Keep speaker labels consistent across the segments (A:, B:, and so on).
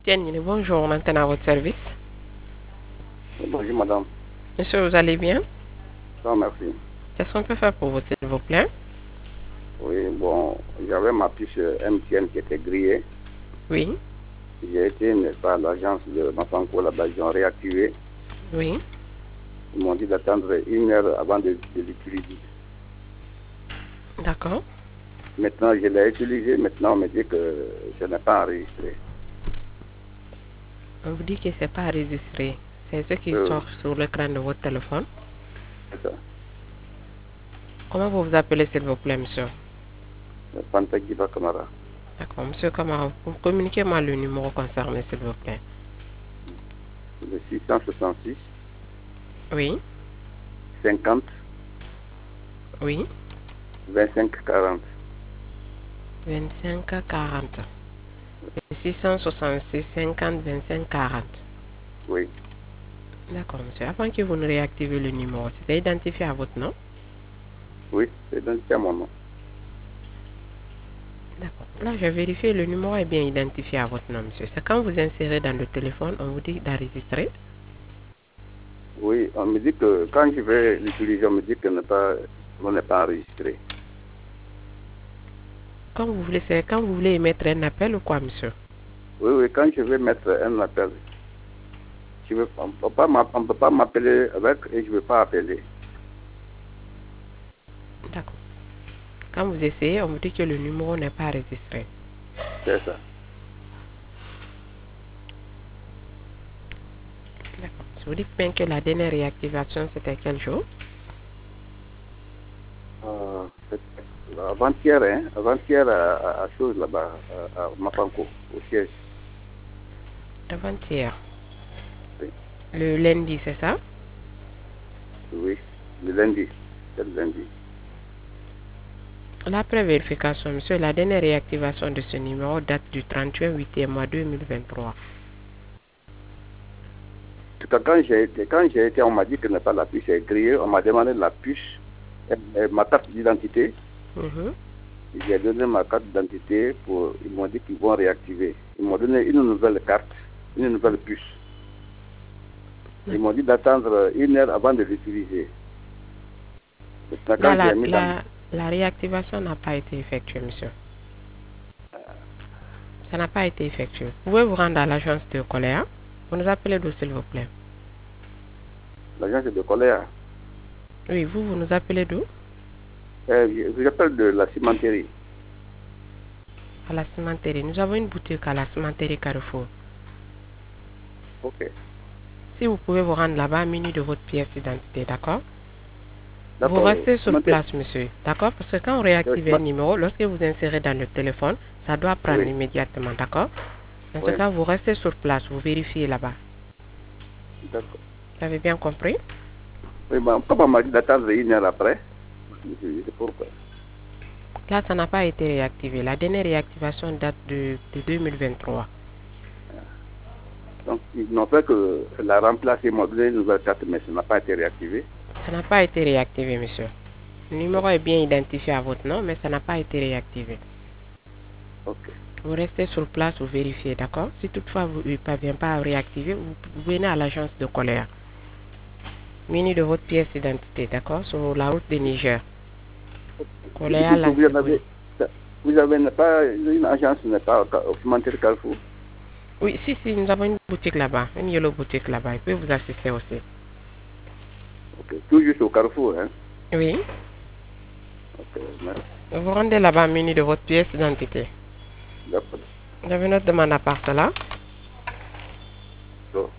A: Tiens, bonjour, maintenant à votre service.
B: Bonjour madame.
A: Monsieur, vous allez bien?
B: Non, merci.
A: Qu'est-ce qu'on peut faire pour vous, s'il vous plaît?
B: Oui, bon, j'avais ma puce MTN qui était grillée.
A: Oui,
B: J'ai été, n'est-ce pas, à l'agence de Mapanko, là-bas, ils ont réactivé.
A: oui.
B: Ils m'ont dit d'attendre 1 heure avant de l'utiliser.
A: D'accord.
B: Maintenant, je l'ai utilisé. Maintenant, on me dit que je n'ai pas enregistré.
A: On vous dit que c'est pas enregistré. C'est ce qui
B: Euh,
A: sort sur l'écran de votre téléphone.
B: c'est ça.
A: Comment vous vous appelez, s'il vous plaît, monsieur?
B: Pantagiba Kamara.
A: D'accord, monsieur, comment vous communiquez-moi le numéro concerné, s'il vous plaît?
B: Le 666
A: Oui,
B: 50
A: oui.
B: 25 40.
A: 25 40. 666 50 25 40.
B: Oui,
A: D'accord, monsieur. Avant que vous ne réactivez le numéro, c'était identifié à votre nom?
B: oui, c'est dans mon nom.
A: D'accord. Là, j'ai vérifié, le numéro est bien identifié à votre nom, monsieur. C'est quand vous insérez dans le téléphone, on vous dit d'enregistrer.
B: Oui, on me dit que quand je vais l'utiliser, on me dit que on n'est pas enregistré.
A: Quand vous voulez, c'est quand vous voulez émettre un appel ou quoi, monsieur?
B: Oui, oui, quand je vais mettre un appel, on ne peut pas m'appeler avec et je ne veux pas appeler.
A: D'accord. Quand vous essayez, on vous dit que le numéro n'est pas enregistré.
B: C'est ça.
A: D'accord. Je vous dis bien que la dernière réactivation, c'était quel jour?
B: Avant-hier, hein, avant-hier à chose là-bas, à Mapanko, au siège.
A: Avant-hier.
B: Oui,
A: Le lundi, c'est ça?
B: oui, le lundi. C'est le lundi.
A: L'après vérification, monsieur, la dernière réactivation de ce numéro date du 31 8 mois 2023.
B: En tout cas, quand j'ai été, on m'a dit que pas la puce est grillée. On m'a demandé la puce, ma carte d'identité.
A: Mhm.
B: J'ai donné ma carte d'identité ils m'ont dit qu'ils vont réactiver. Ils m'ont donné une nouvelle carte, une nouvelle puce. Ils m'ont dit d'attendre 1 heure avant de l'utiliser. Maintenant,
A: Là,
B: quand j'ai mis dans...
A: la réactivation n'a pas été effectuée, monsieur. Ça n'a pas été effectué. Vous pouvez vous rendre à l'agence de Coléa. Vous nous appelez d'où, s'il vous plaît?
B: L'agence de colère,
A: Oui, vous nous appelez d'où?
B: j'appelle de la cimenterie.
A: À la cimenterie. Nous avons une boutique à la cimenterie Carrefour.
B: Ok.
A: Si vous pouvez vous rendre là-bas, muni de votre pièce d'identité, d'accord? Vous
B: D'accord.
A: restez sur place, monsieur, d'accord? Parce que quand on réactive un numéro, lorsque vous insérez dans le téléphone, ça doit prendre
B: Oui,
A: immédiatement, d'accord? Dans ce
B: oui.
A: cas, vous restez sur place, vous vérifiez là-bas.
B: D'accord.
A: Vous avez bien compris?
B: Oui, comme on m'a dit d'attendre 1 heure après, c'est pourquoi.
A: Là, ça n'a pas été réactivé. La dernière réactivation date de 2023.
B: Donc, ils n'ont fait que la remplacer, ils m'ont donné une nouvelle carte, mais ça n'a pas été réactivé.
A: Ça n'a pas été réactivé, monsieur. Le numéro
B: Ok.
A: est bien identifié à votre nom, mais ça n'a pas été réactivé.
B: Ok.
A: Vous restez sur place, vous vérifiez, d'accord? Si toutefois vous ne parvenez pas à réactiver, vous venez à l'agence de Coléa. Muni de votre pièce d'identité, d'accord? Sur la route de Niger.
B: Du
A: Coléa
B: coup,
A: Lansebouni.
B: vous avez pas une agence, n'est pas au cimetière Carrefour.
A: Oui, si, nous avons une boutique là-bas, une yellow boutique là-bas. Il peut vous assister aussi.
B: Ok. Tout juste au Carrefour, hein.
A: Oui,
B: Ok, merci.
A: vous rendez là-bas muni de votre pièce d'identité.
B: D'accord.
A: Vous avez notre demande à part cela.
B: So,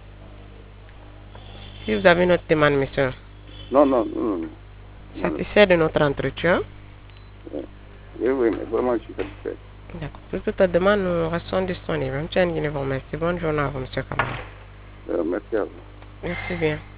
A: Si vous avez notre demande, monsieur,
B: non, non, non, non. Non.
A: satisfait de notre entretien.
B: Oui, oui, mais vraiment, je suis satisfait.
A: D'accord. Pour toute demande, nous restons disponibles. Merci. Bonne journée à vous, monsieur Kamara.
B: Merci à vous.
A: Merci bien.